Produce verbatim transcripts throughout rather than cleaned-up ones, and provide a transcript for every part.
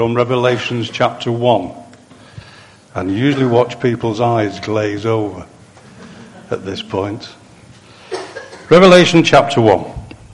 From Revelations chapter one, and you usually watch people's eyes glaze over at this point. Revelation chapter one.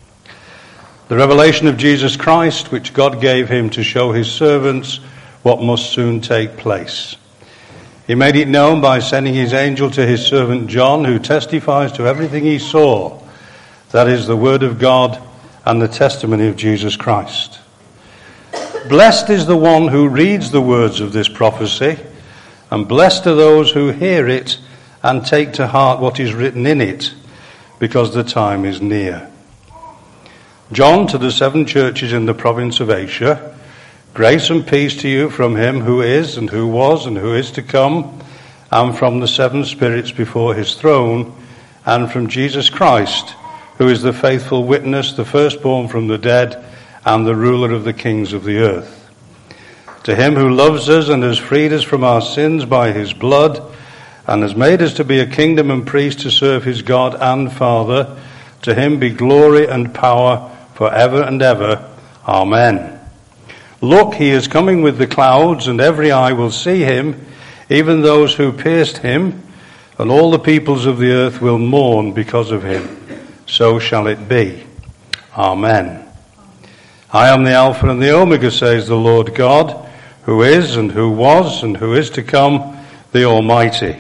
The revelation of Jesus Christ, which God gave him to show his servants what must soon take place. He made it known by sending his angel to his servant John, who testifies to everything he saw, that is, the word of God and the testimony of Jesus Christ. Blessed is the one who reads the words of this prophecy, and blessed are those who hear it and take to heart what is written in it, because the time is near. John, to the seven churches in the province of Asia, grace and peace to you from him who is, and who was, and who is to come, and from the seven spirits before his throne, and from Jesus Christ, who is the faithful witness, the firstborn from the dead, and the ruler of the kings of the earth. To him who loves us and has freed us from our sins by his blood, and has made us to be a kingdom and priest to serve his God and Father, to him be glory and power forever and ever. Amen. Look, he is coming with the clouds, and every eye will see him, even those who pierced him, and all the peoples of the earth will mourn because of him. So shall it be. Amen. I am the Alpha and the Omega, says the Lord God, who is and who was and who is to come, the Almighty.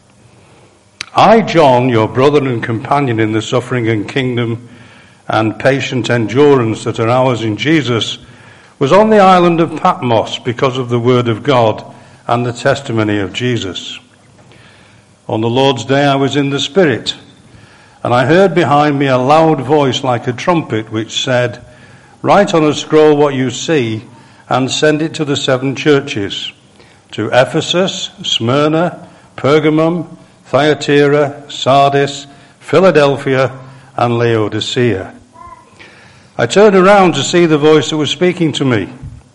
I, John, your brother and companion in the suffering and kingdom and patient endurance that are ours in Jesus, was on the island of Patmos because of the word of God and the testimony of Jesus. On the Lord's day I was in the Spirit, and I heard behind me a loud voice like a trumpet which said, write on a scroll what you see and send it to the seven churches, to Ephesus, Smyrna, Pergamum, Thyatira, Sardis, Philadelphia, and Laodicea. I turned around to see the voice that was speaking to me.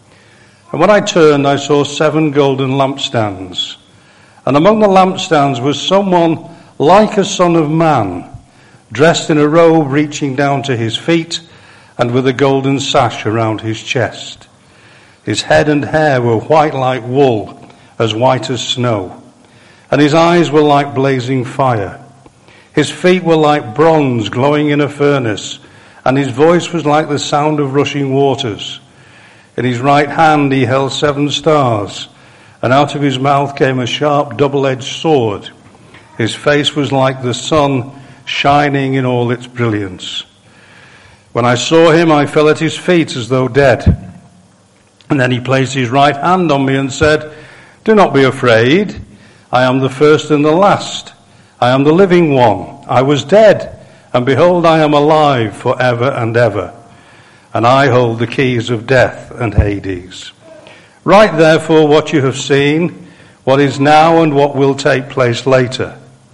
And when I turned, I saw seven golden lampstands. And among the lampstands was someone like a son of man, dressed in a robe reaching down to his feet, and with a golden sash around his chest. His head and hair were white like wool, as white as snow, and his eyes were like blazing fire. His feet were like bronze glowing in a furnace, and his voice was like the sound of rushing waters. In his right hand he held seven stars, and out of his mouth came a sharp double-edged sword. His face was like the sun shining in all its brilliance. When I saw him, I fell at his feet as though dead. And then he placed his right hand on me and said, do not be afraid. I am the first and the last. I am the living one. I was dead, and behold, I am alive forever and ever. And I hold the keys of death and Hades. Write therefore what you have seen, what is now and what will take place later.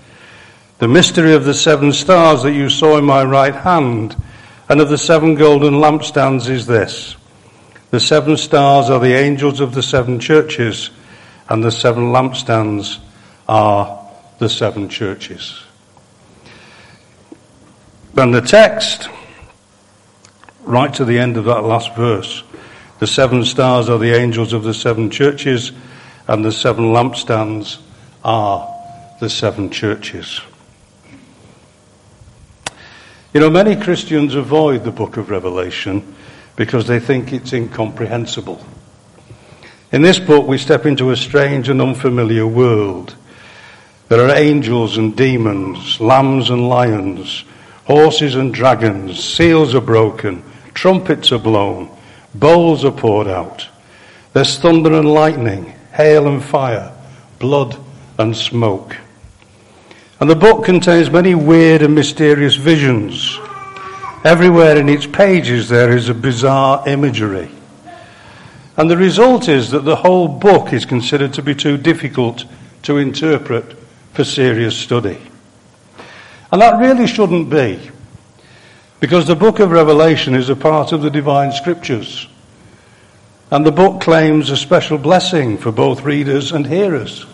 The mystery of the seven stars that you saw in my right hand and of the seven golden lampstands is this. The seven stars are the angels of the seven churches, and the seven lampstands are the seven churches. And the text, right to the end of that last verse, the seven stars are the angels of the seven churches, and the seven lampstands are the seven churches. You know, many Christians avoid the book of Revelation because they think it's incomprehensible. In this book, we step into a strange and unfamiliar world. There are angels and demons, lambs and lions, horses and dragons, seals are broken, trumpets are blown, bowls are poured out. There's thunder and lightning, hail and fire, blood and smoke. And the book contains many weird and mysterious visions. Everywhere in its pages there is a bizarre imagery. And the result is that the whole book is considered to be too difficult to interpret for serious study. And that really shouldn't be, because the book of Revelation is a part of the divine scriptures. And the book claims a special blessing for both readers and hearers.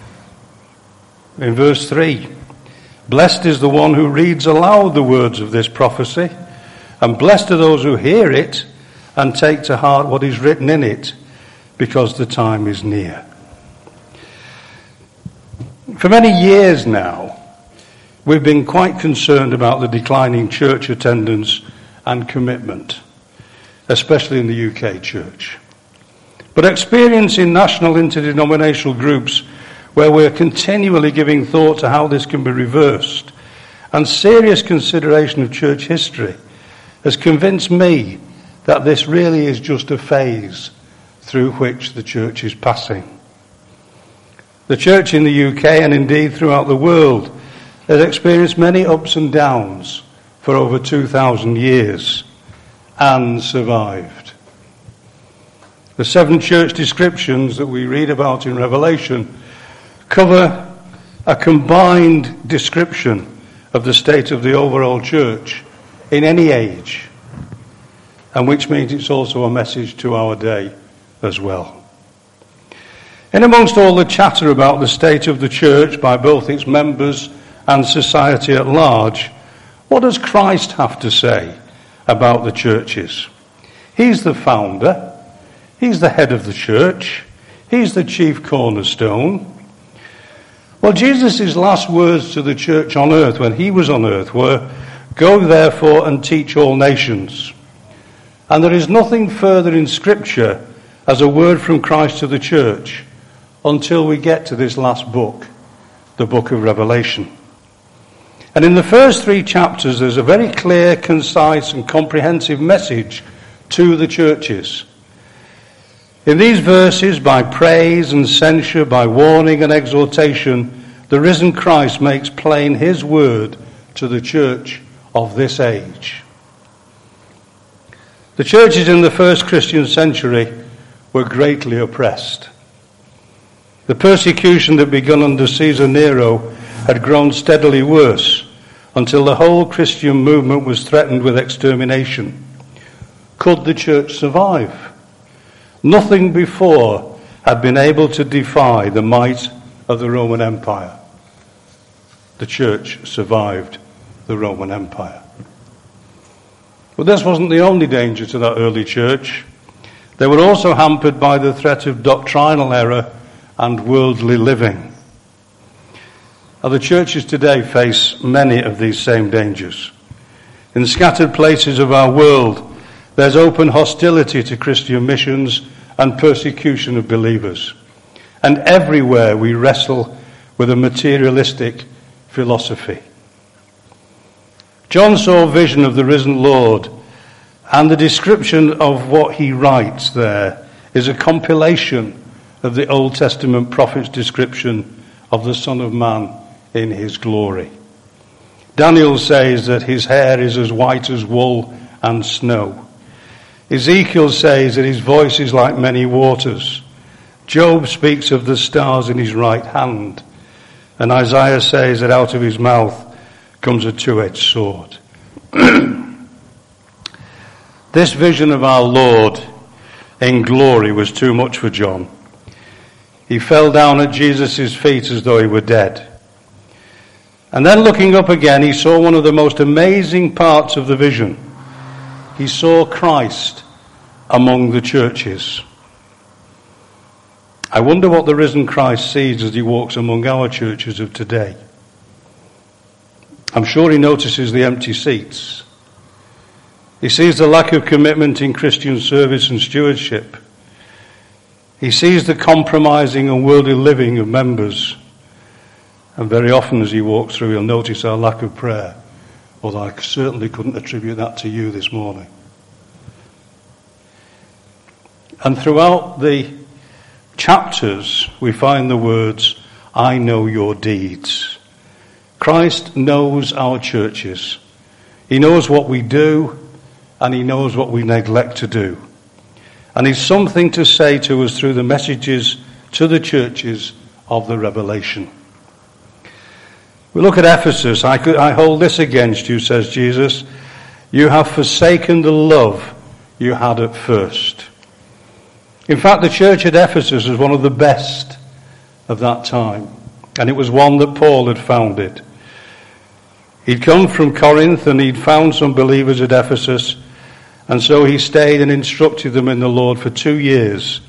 In verse three, blessed is the one who reads aloud the words of this prophecy, and blessed are those who hear it and take to heart what is written in it, because the time is near. For many years now, we've been quite concerned about the declining church attendance and commitment, especially in the U K church. But experience in national interdenominational groups where we're continually giving thought to how this can be reversed, and serious consideration of church history, has convinced me that this really is just a phase through which the church is passing. The church in the U K, and indeed throughout the world, has experienced many ups and downs for over two thousand years and survived. The seven church descriptions that we read about in Revelation cover a combined description of the state of the overall church in any age, and which means it's also a message to our day as well. In amongst all the chatter about the state of the church by both its members and society at large, what does Christ have to say about the churches? He's the founder. He's the head of the church. He's the chief cornerstone. Well, Jesus' last words to the church on earth when he was on earth were, "Go therefore and teach all nations." And there is nothing further in Scripture as a word from Christ to the church until we get to this last book, the book of Revelation. And in the first three chapters, there's a very clear, concise and comprehensive message to the churches. In these verses, by praise and censure, by warning and exhortation, the risen Christ makes plain his word to the church of this age. The churches in the first Christian century were greatly oppressed. The persecution that began under Caesar Nero had grown steadily worse until the whole Christian movement was threatened with extermination. Could the church survive? Nothing before had been able to defy the might of the Roman Empire. The church survived the Roman Empire. But this wasn't the only danger to that early church. They were also hampered by the threat of doctrinal error and worldly living. Now, the churches today face many of these same dangers. In scattered places of our world, there's open hostility to Christian missions and persecution of believers. And everywhere we wrestle with a materialistic philosophy. John saw a vision of the risen Lord, and the description of what he writes there is a compilation of the Old Testament prophet's description of the Son of Man in his glory. Daniel says that his hair is as white as wool and snow. Ezekiel says that his voice is like many waters. Job speaks of the stars in his right hand. And Isaiah says that out of his mouth comes a two-edged sword. This vision of our Lord in glory was too much for John. He fell down at Jesus' feet as though he were dead. And then looking up again, he saw one of the most amazing parts of the vision. He saw Christ among the churches. I wonder what the risen Christ sees as he walks among our churches of today. I'm sure he notices the empty seats. He sees the lack of commitment in Christian service and stewardship. He sees the compromising and worldly living of members. And very often as he walks through, he'll notice our lack of prayer. Although I certainly couldn't attribute that to you this morning. And throughout the chapters, we find the words, "I know your deeds." Christ knows our churches. He knows what we do, and he knows what we neglect to do. And he's something to say to us through the messages to the churches of the Revelation. We look at Ephesus. I, could, I hold this against you, says Jesus. You have forsaken the love you had at first. In fact, the church at Ephesus was one of the best of that time. And it was one that Paul had founded. He'd come from Corinth and he'd found some believers at Ephesus. And so he stayed and instructed them in the Lord for two years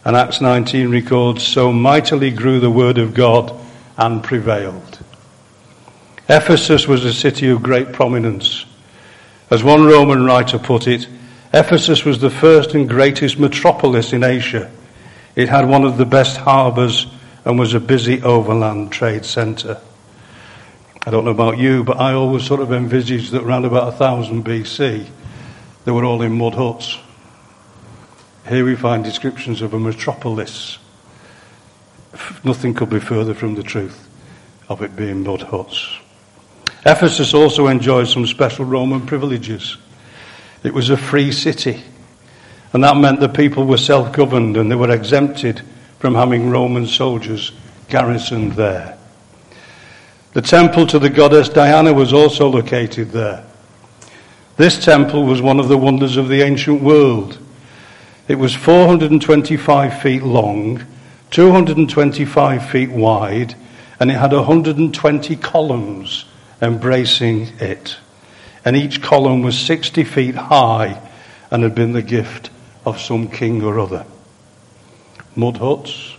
And Acts nineteen records, so mightily grew the word of God and prevailed. Ephesus was a city of great prominence. As one Roman writer put it, Ephesus was the first and greatest metropolis in Asia. It had one of the best harbours and was a busy overland trade centre. I don't know about you, but I always sort of envisaged that around about one thousand B C, they were all in mud huts. Here we find descriptions of a metropolis. Nothing could be further from the truth of it being mud huts. Ephesus also enjoyed some special Roman privileges. It was a free city, and that meant that people were self-governed and they were exempted from having Roman soldiers garrisoned there. The temple to the goddess Diana was also located there. This temple was one of the wonders of the ancient world. It was four hundred twenty-five feet long, two hundred twenty-five feet wide, and it had one hundred twenty columns embracing it. And each column was sixty feet high and had been the gift of some king or other. Mud huts.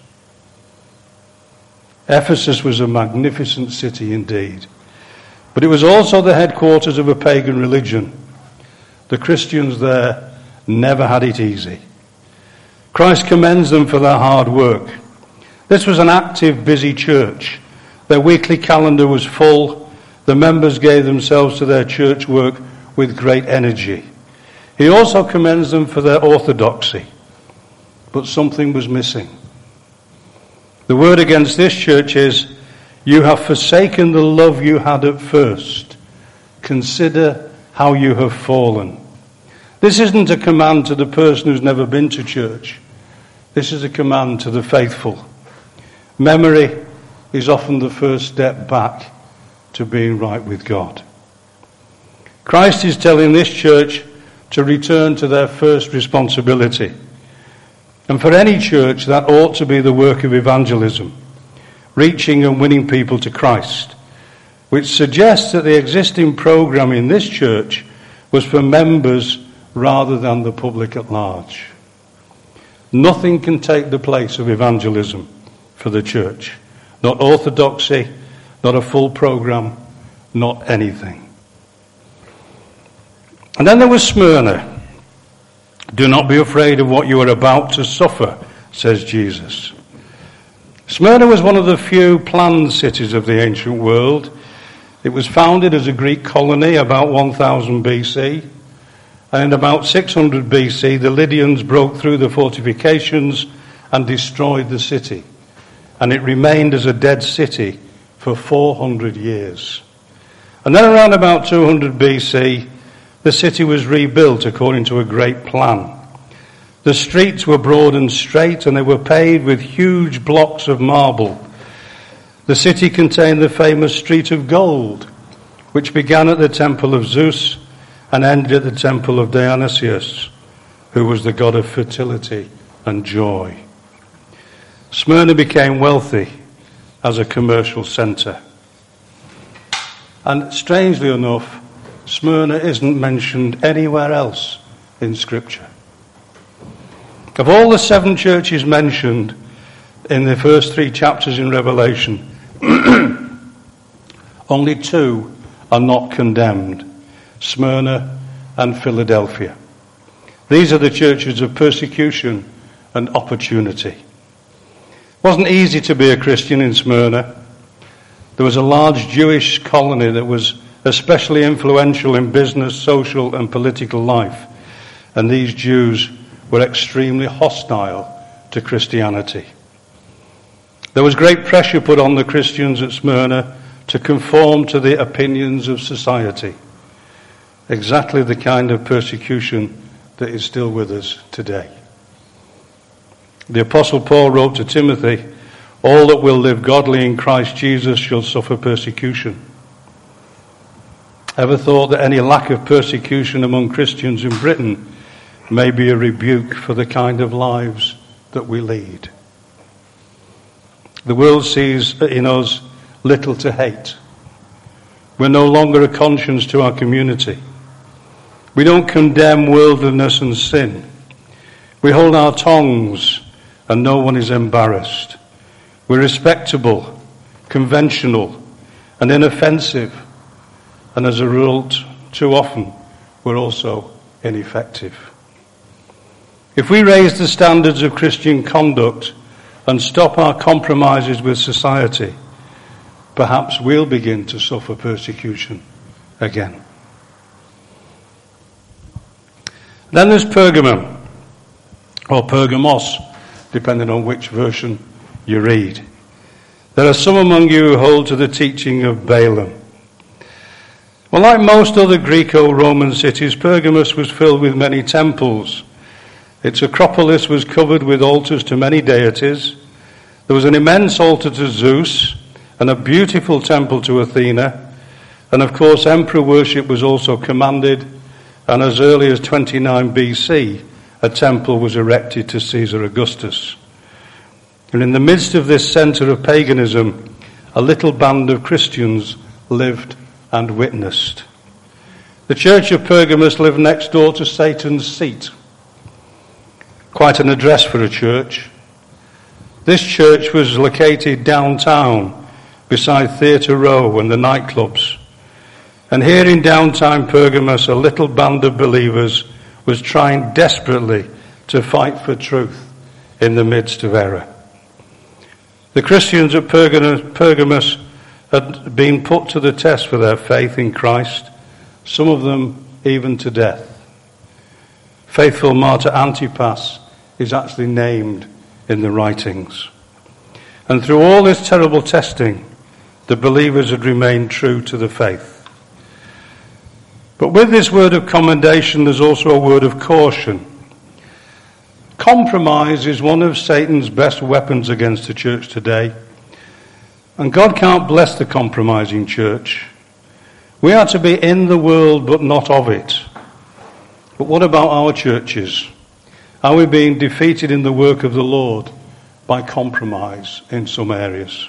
Ephesus was a magnificent city indeed. But it was also the headquarters of a pagan religion. The Christians there never had it easy. Christ commends them for their hard work. This was an active, busy church. Their weekly calendar was full. The members gave themselves to their church work with great energy. He also commends them for their orthodoxy. But something was missing. The word against this church is, you have forsaken the love you had at first. Consider how you have fallen. This isn't a command to the person who's never been to church. This is a command to the faithful. Memory is often the first step back to being right with God. Christ is telling this church to return to their first responsibility. And for any church, that ought to be the work of evangelism, reaching and winning people to Christ, which suggests that the existing program in this church was for members rather than the public at large. Nothing can take the place of evangelism for the church. Not orthodoxy, not a full program, not anything. And then there was Smyrna. Do not be afraid of what you are about to suffer, says Jesus. Smyrna was one of the few planned cities of the ancient world. It was founded as a Greek colony about one thousand B C. And in about six hundred B C, the Lydians broke through the fortifications and destroyed the city. And it remained as a dead city for four hundred years. And then around about two hundred B C, the city was rebuilt according to a great plan. The streets were broad and straight, and they were paved with huge blocks of marble. The city contained the famous Street of Gold, which began at the temple of Zeus and ended at the temple of Dionysius, who was the god of fertility and joy. Smyrna became wealthy as a commercial centre. And strangely enough, Smyrna isn't mentioned anywhere else in Scripture. Of all the seven churches mentioned in the first three chapters in Revelation, only two are not condemned, Smyrna and Philadelphia. These are the churches of persecution and opportunity. It wasn't easy to be a Christian in Smyrna. There was a large Jewish colony that was especially influential in business, social and political life, and these Jews were extremely hostile to Christianity. There was great pressure put on the Christians at Smyrna to conform to the opinions of society. Exactly the kind of persecution that is still with us today. The Apostle Paul wrote to Timothy, all that will live godly in Christ Jesus shall suffer persecution. Ever thought that any lack of persecution among Christians in Britain may be a rebuke for the kind of lives that we lead? The world sees in us little to hate. We're no longer a conscience to our community. We don't condemn worldliness and sin. We hold our tongues and no one is embarrassed. We're respectable, conventional, and inoffensive, and as a result, too often, we're also ineffective. If we raise the standards of Christian conduct and stop our compromises with society, perhaps we'll begin to suffer persecution again. Then there's Pergamum, or Pergamos, depending on which version you read. There are some among you who hold to the teaching of Balaam. Well, like most other Greco-Roman cities, Pergamus was filled with many temples. Its acropolis was covered with altars to many deities. There was an immense altar to Zeus and a beautiful temple to Athena. And of course, emperor worship was also commanded. And as early as twenty-nine B C, a temple was erected to Caesar Augustus. And in the midst of this centre of paganism, a little band of Christians lived and witnessed. The church of Pergamus lived next door to Satan's seat. Quite an address for a church. This church was located downtown beside Theatre Row and the nightclubs. And here in downtown Pergamus, a little band of believers was trying desperately to fight for truth in the midst of error. The Christians at Pergamus had been put to the test for their faith in Christ, some of them even to death. Faithful martyr Antipas is actually named in the writings. And through all this terrible testing, the believers had remained true to the faith. But with this word of commendation, there's also a word of caution. Compromise is one of Satan's best weapons against the church today. And God can't bless the compromising church. We are to be in the world, but not of it. But what about our churches? Are we being defeated in the work of the Lord by compromise in some areas?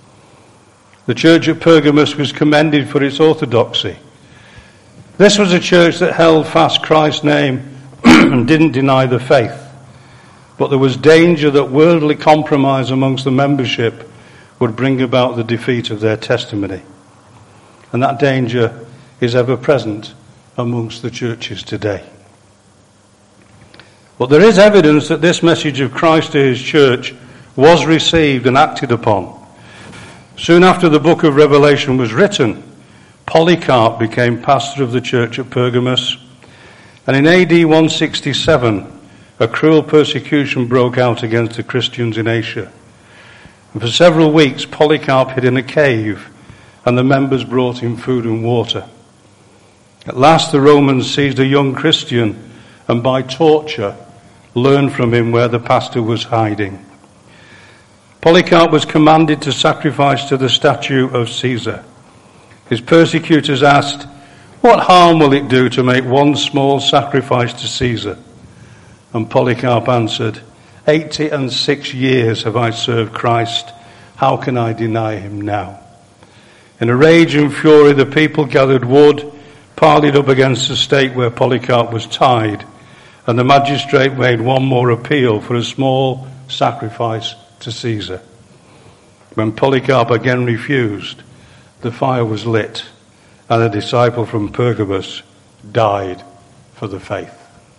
The church at Pergamus was commended for its orthodoxy. This was a church that held fast Christ's name and didn't deny the faith. But there was danger that worldly compromise amongst the membership would bring about the defeat of their testimony. And that danger is ever present amongst the churches today. But there is evidence that this message of Christ to his church was received and acted upon. Soon after the book of Revelation was written, Polycarp became pastor of the church at Pergamus, and in A D one sixty-seven, a cruel persecution broke out against the Christians in Asia. And for several weeks, Polycarp hid in a cave, and the members brought him food and water. At last, the Romans seized a young Christian, and by torture, learned from him where the pastor was hiding. Polycarp was commanded to sacrifice to the statue of Caesar. His persecutors asked, "What harm will it do to make one small sacrifice to Caesar?" And Polycarp answered, Eighty and six years have I served Christ. How can I deny him now?" In a rage and fury, the people gathered wood, piled it up against the stake where Polycarp was tied, and the magistrate made one more appeal for a small sacrifice to Caesar. When Polycarp again refused, the fire was lit, and a disciple from Pergamus died for the faith.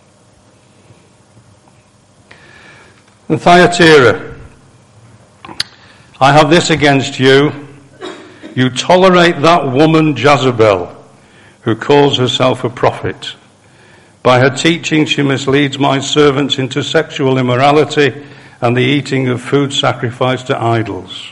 And Thyatira, I have this against you. You tolerate that woman Jezebel, who calls herself a prophet. By her teaching, she misleads my servants into sexual immorality and the eating of food sacrificed to idols.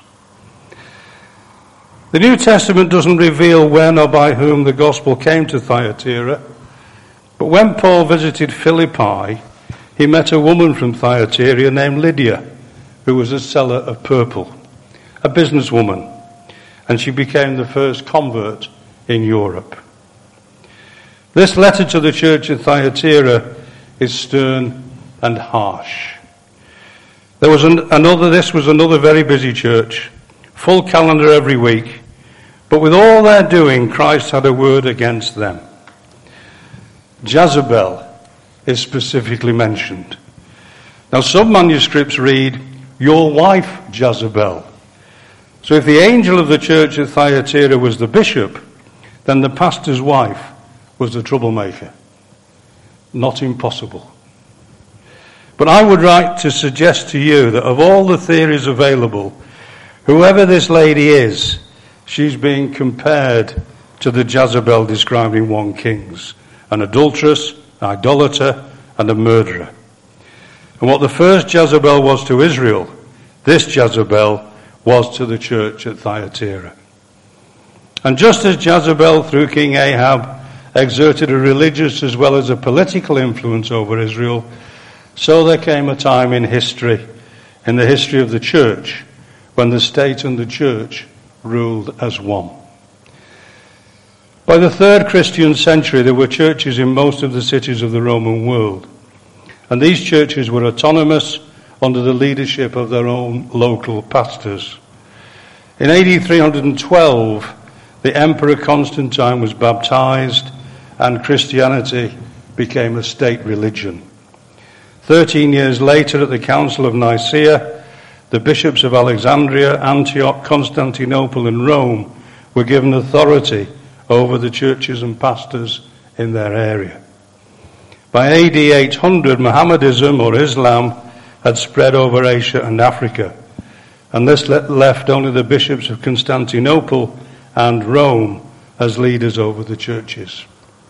The New Testament doesn't reveal when or by whom the gospel came to Thyatira, but when Paul visited Philippi, he met a woman from Thyatira named Lydia, who was a seller of purple, a businesswoman, and she became the first convert in Europe. This letter to the church in Thyatira is stern and harsh. There was an, another. This was another very busy church, full calendar every week, but with all their doing, Christ had a word against them. Jezebel is specifically mentioned. Now some manuscripts read, your wife Jezebel. So if the angel of the church at Thyatira was the bishop, then the pastor's wife was the troublemaker. Not impossible. But I would like to suggest to you that of all the theories available, whoever this lady is, she's being compared to the Jezebel described in First Kings, an adulteress, an idolater, and a murderer. And what the first Jezebel was to Israel, this Jezebel was to the church at Thyatira. And just as Jezebel, through King Ahab, exerted a religious as well as a political influence over Israel, so there came a time in history, in the history of the church, when the state and the church ruled as one. By the third Christian century, there were churches in most of the cities of the Roman world, and these churches were autonomous under the leadership of their own local pastors. In A D three twelve, the Emperor Constantine was baptized and Christianity became a state religion. Thirteen years later, at the Council of Nicaea, the bishops of Alexandria, Antioch, Constantinople and Rome were given authority over the churches and pastors in their area. By A D eight hundred, Mohammedanism or Islam had spread over Asia and Africa, and this left only the bishops of Constantinople and Rome as leaders over the churches.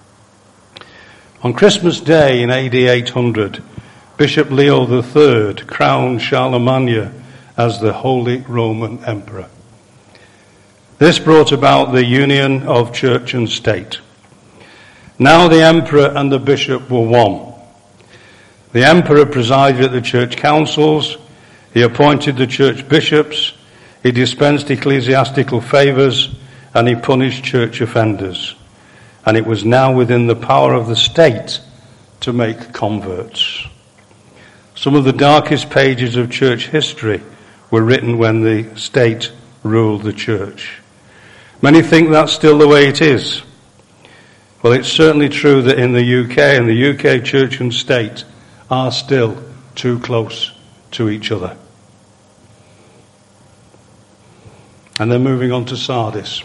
On Christmas Day in A D eight hundred, Bishop Leo the Third crowned Charlemagne as the Holy Roman Emperor. This brought about the union of church and state. Now the emperor and the bishop were one. The emperor presided at the church councils, he appointed the church bishops, he dispensed ecclesiastical favours, and he punished church offenders. And it was now within the power of the state to make converts. Some of the darkest pages of church history were written when the state ruled the church. Many think that's still the way it is. Well, it's certainly true that in the U K, and the U K church and state are still too close to each other. And then moving on to Sardis.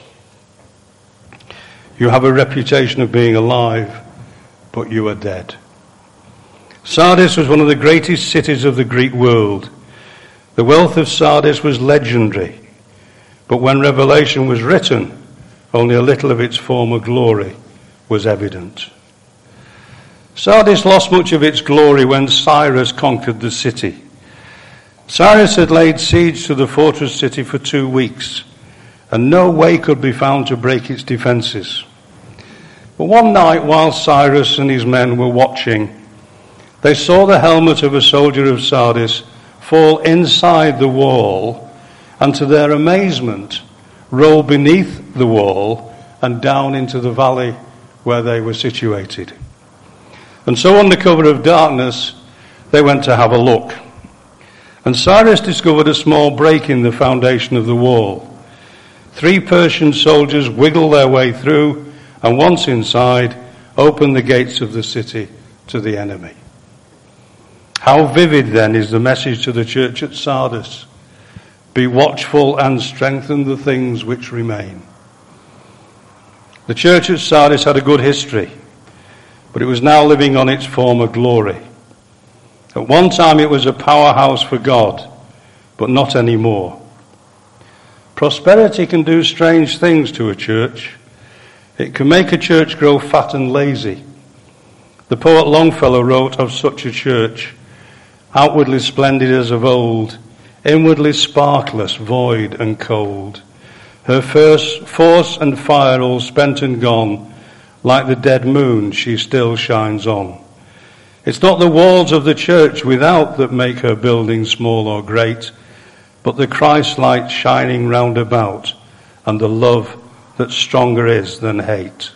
You have a reputation of being alive, but you are dead. Sardis was one of the greatest cities of the Greek world. The wealth of Sardis was legendary, but when Revelation was written, only a little of its former glory was evident. Sardis lost much of its glory when Cyrus conquered the city. Cyrus had laid siege to the fortress city for two weeks, and no way could be found to break its defences. But one night, while Cyrus and his men were watching, they saw the helmet of a soldier of Sardis fall inside the wall, and to their amazement, roll beneath the wall and down into the valley where they were situated. And so under cover of darkness, they went to have a look. And Cyrus discovered a small break in the foundation of the wall. Three Persian soldiers wiggled their way through, and once inside, opened the gates of the city to the enemy. How vivid then is the message to the church at Sardis. Be watchful and strengthen the things which remain. The church at Sardis had a good history, but it was now living on its former glory. At one time it was a powerhouse for God, but not anymore. Prosperity can do strange things to a church. It can make a church grow fat and lazy. The poet Longfellow wrote of such a church, outwardly splendid as of old, inwardly sparkless, void and cold. Her first force and fire all spent and gone, like the dead moon she still shines on. It's not the walls of the church without that make her building small or great, but the Christ light shining round about, and the love that stronger is than hate.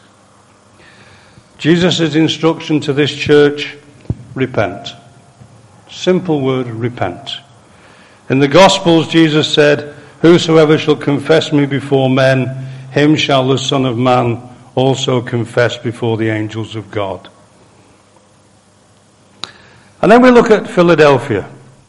Jesus' instruction to this church, repent. Simple word, repent. In the Gospels, Jesus said, whosoever shall confess me before men, him shall the Son of Man also confess before the angels of God. And then we look at Philadelphia,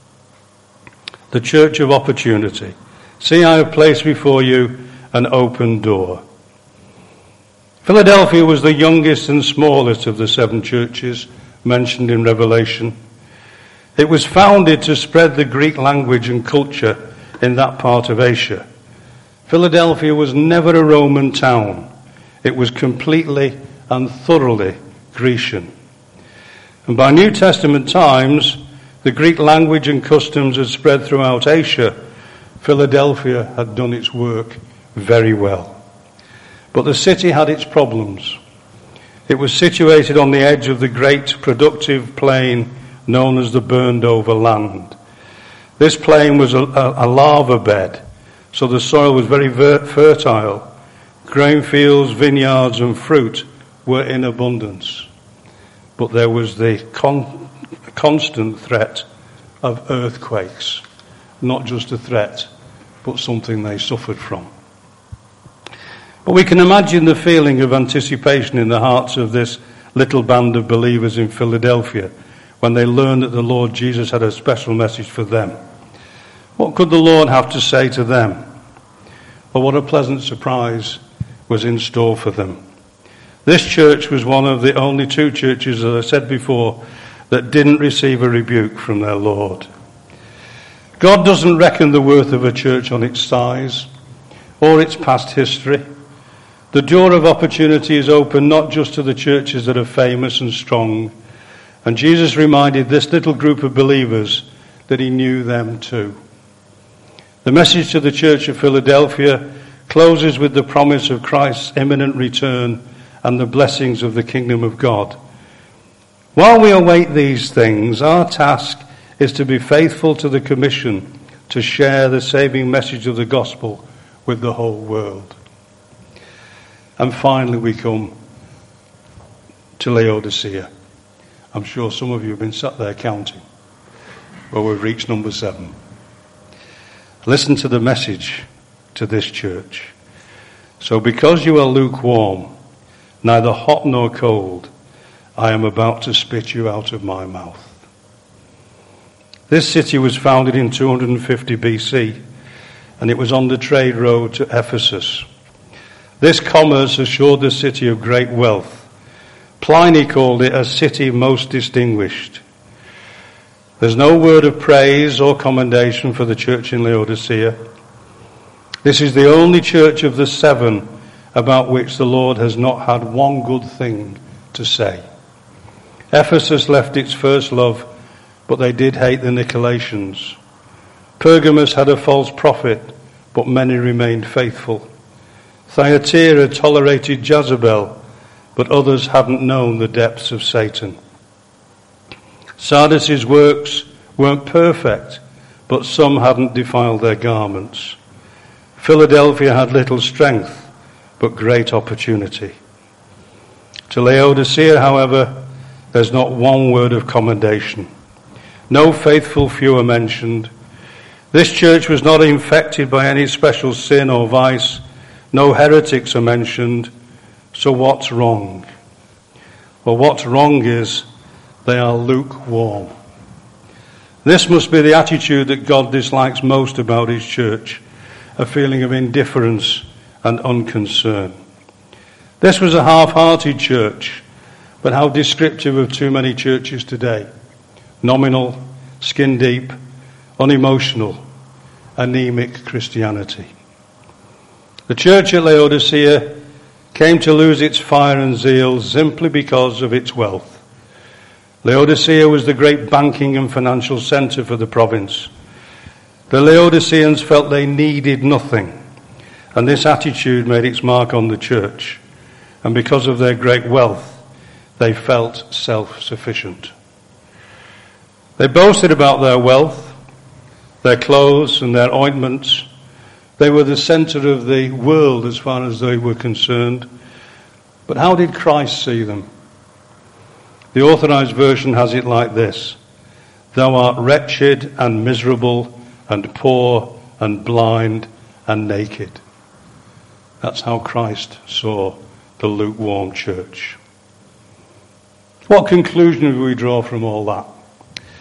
the church of opportunity. See, I have placed before you an open door. Philadelphia was the youngest and smallest of the seven churches mentioned in Revelation. It was founded to spread the Greek language and culture in that part of Asia. Philadelphia was never a Roman town. It was completely and thoroughly Grecian. And by New Testament times, the Greek language and customs had spread throughout Asia. Philadelphia had done its work very well. But the city had its problems. It was situated on the edge of the great productive plain known as the burned over land. This plain was a, a, a lava bed, so the soil was very ver- fertile. Grain fields, vineyards and fruit were in abundance. But there was the con- constant threat of earthquakes. Not just a threat, but something they suffered from. But we can imagine the feeling of anticipation in the hearts of this little band of believers in Philadelphia when they learned that the Lord Jesus had a special message for them. What could the Lord have to say to them? Well, what a pleasant surprise was in store for them. This church was one of the only two churches, as I said before, that didn't receive a rebuke from their Lord. God doesn't reckon the worth of a church on its size or its past history. The door of opportunity is open not just to the churches that are famous and strong. And Jesus reminded this little group of believers that he knew them too. The message to the church of Philadelphia closes with the promise of Christ's imminent return and the blessings of the kingdom of God. While we await these things, our task is to be faithful to the commission to share the saving message of the gospel with the whole world. And finally we come to Laodicea. I'm sure some of you have been sat there counting. Well, we've reached number seven. Listen to the message to this church. So because you are lukewarm, neither hot nor cold, I am about to spit you out of my mouth. This city was founded in two hundred fifty B C, and it was on the trade road to Ephesus. This commerce assured the city of great wealth. Pliny called it a city most distinguished. There's no word of praise or commendation for the church in Laodicea. This is the only church of the seven about which the Lord has not had one good thing to say. Ephesus left its first love, but they did hate the Nicolaitans. Pergamos had a false prophet, but many remained faithful. Thyatira tolerated Jezebel, but others hadn't known the depths of Satan. Sardis' works weren't perfect, but some hadn't defiled their garments. Philadelphia had little strength, but great opportunity. To Laodicea, however, there's not one word of commendation. No faithful few are mentioned. This church was not infected by any special sin or vice. No heretics are mentioned. So what's wrong? Well, what's wrong is they are lukewarm. This must be the attitude that God dislikes most about his church, a feeling of indifference and unconcern. This was a half-hearted church, but how descriptive of too many churches today. Nominal, skin deep, unemotional, anemic Christianity. The church at Laodicea came to lose its fire and zeal simply because of its wealth. Laodicea was the great banking and financial centre for the province. The Laodiceans felt they needed nothing, and this attitude made its mark on the church. And because of their great wealth, they felt self-sufficient. They boasted about their wealth, their clothes and their ointments. They were the centre of the world as far as they were concerned. But how did Christ see them? The Authorized Version has it like this: Thou art wretched and miserable and poor and blind and naked. That's how Christ saw the lukewarm church. What conclusion do we draw from all that?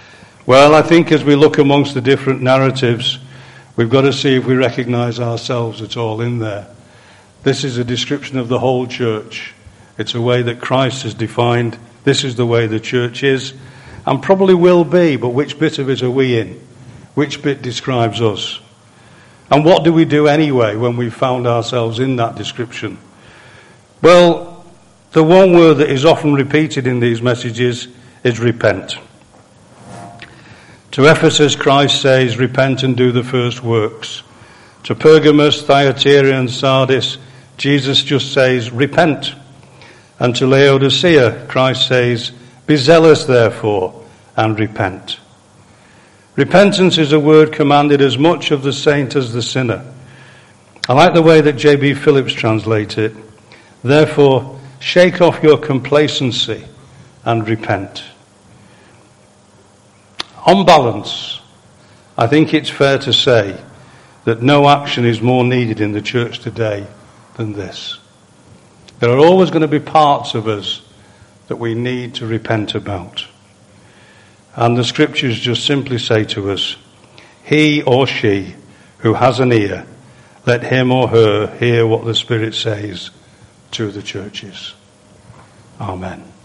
Well, I think as we look amongst the different narratives, we've got to see if we recognise ourselves at all in there. This is a description of the whole church. It's a way that Christ has defined. This is the way the church is, and probably will be, but which bit of it are we in? Which bit describes us? And what do we do anyway when we've found ourselves in that description? Well, the one word that is often repeated in these messages is repent. To Ephesus, Christ says, repent and do the first works. To Pergamos, Thyatira and Sardis, Jesus just says, repent. And to Laodicea, Christ says, be zealous therefore and repent. Repentance is a word commanded as much of the saint as the sinner. I like the way that J B Phillips translates it. Therefore, shake off your complacency and repent. On balance, I think it's fair to say that no action is more needed in the church today than this. There are always going to be parts of us that we need to repent about. And the scriptures just simply say to us, he or she who has an ear, let him or her hear what the Spirit says to the churches. Amen.